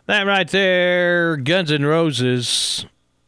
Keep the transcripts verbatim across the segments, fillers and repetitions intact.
That right there, Guns N' Roses.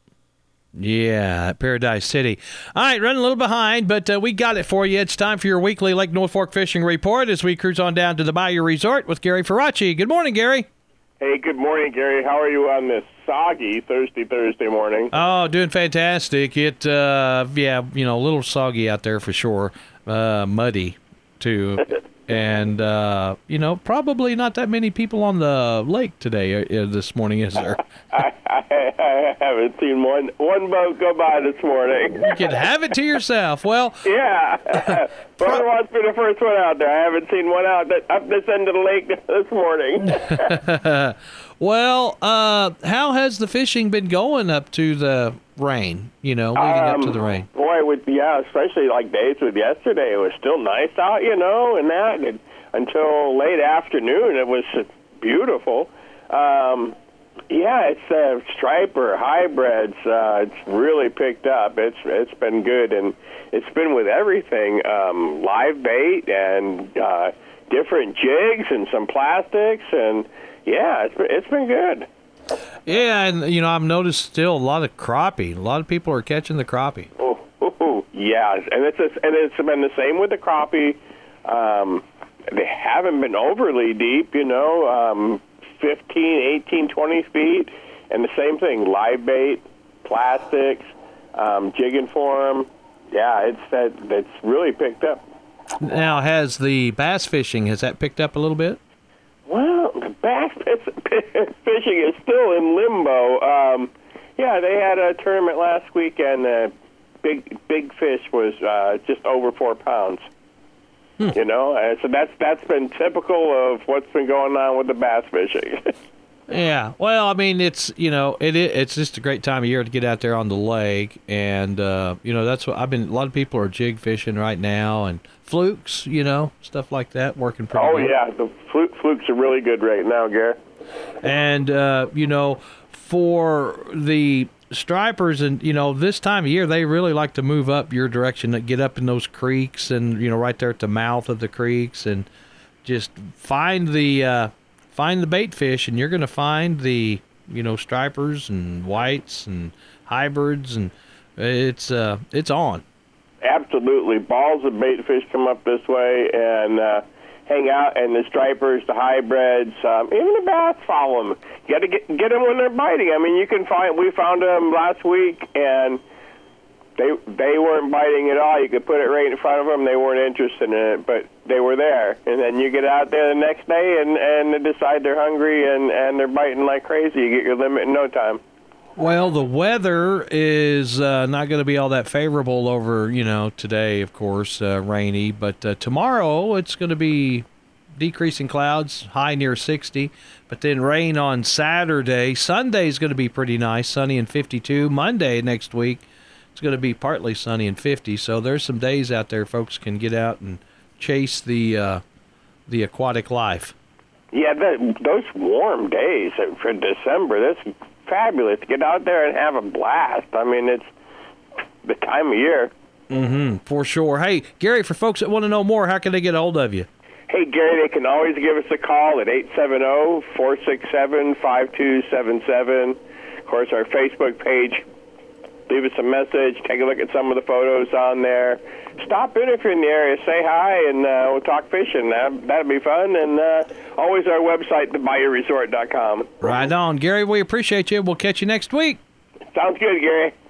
Yeah, Paradise City. All right, running a little behind, but uh, we got it for you. It's time for your weekly Lake North Fork Fishing Report as we cruise on down to the Bayou Resort with Gary Faraci. Good morning, Gary. Hey, good morning, Gary. How are you on this soggy Thursday, Thursday morning? Oh, doing fantastic. It, uh, yeah, you know, a little soggy out there for sure. Uh, muddy, too. And, uh, you know, probably not that many people on the lake today uh, this morning, is there? I, I, I haven't seen one one boat go by this morning. You can have it to yourself. Well, yeah. Brother wants to be the first one out there. I haven't seen one out that, up this end of the lake this morning. Well, uh, how has the fishing been going up to the rain, you know, leading um, up to the rain? Boy, with, yeah, especially like days with yesterday, it was still nice out, you know, and that and until late afternoon, it was beautiful. Um, yeah, it's uh, striper, hybrids. Uh, it's really picked up. It's It's been good, and it's been with everything, um, live bait and uh, different jigs and some plastics, and yeah, it's been, it's been good. Yeah, and, you know, I've noticed still a lot of crappie. A lot of people are catching the crappie. Oh, oh, oh yeah, and it's a, and it's been the same with the crappie. Um, they haven't been overly deep, you know, um, fifteen, eighteen, twenty feet, and the same thing, live bait, plastics, um, jigging for them. Yeah, it's that it's really picked up. Now, has the bass fishing, has that picked up a little bit? Well, the bass fishing is still in limbo. Um, yeah, they had a tournament last week, and the big big fish was uh, just over four pounds. Hmm. You know, and so that's that's been typical of what's been going on with the bass fishing. Yeah, well, I mean, it's, you know, it it's just a great time of year to get out there on the lake, and uh, you know, that's what I've been. A lot of people are jig fishing right now, and flukes, you know, stuff like that, working pretty oh, good. yeah, the fluke, flukes are really good right now, Gary. And, uh, you know, for the stripers, and, you know, this time of year, they really like to move up your direction, get up in those creeks and, you know, right there at the mouth of the creeks, and just find the, uh, find the bait fish, and you're going to find the, you know, stripers and whites and hybrids, and it's, uh, it's on. Absolutely. Balls of bait fish come up this way and uh, hang out, and the stripers, the hybrids, um, even the bass follow them. You got to get get them when they're biting. I mean, you can find. We found them last week, and they they weren't biting at all. You could put it right in front of them. They weren't interested in it, but they were there. And then you get out there the next day, and and they decide they're hungry, and and they're biting like crazy. You get your limit in no time. Well, the weather is uh, not going to be all that favorable over, you know, today, of course, uh, rainy. But uh, tomorrow it's going to be decreasing clouds, high near sixty. But then rain on Saturday. Sunday is going to be pretty nice, sunny and fifty-two. Monday next week, it's going to be partly sunny and fifty. So there's some days out there folks can get out and chase the uh, the aquatic life. Yeah, that, those warm days for December, that's fabulous. Get out there and have a blast. I mean, it's the time of year. Mm-hmm, for sure. Hey, Gary, for folks that want to know more, how can they get a hold of you? Hey, Gary, they can always give us a call at eight seven zero, four six seven, five two seven seven. Of course, our Facebook page. Leave us a message. Take a look at some of the photos on there. Stop in if you're in the area. Say hi, and uh, we'll talk fishing. That, that'll be fun. And uh, always our website, the bayou resort dot com. Right on. Gary, we appreciate you. We'll catch you next week. Sounds good, Gary.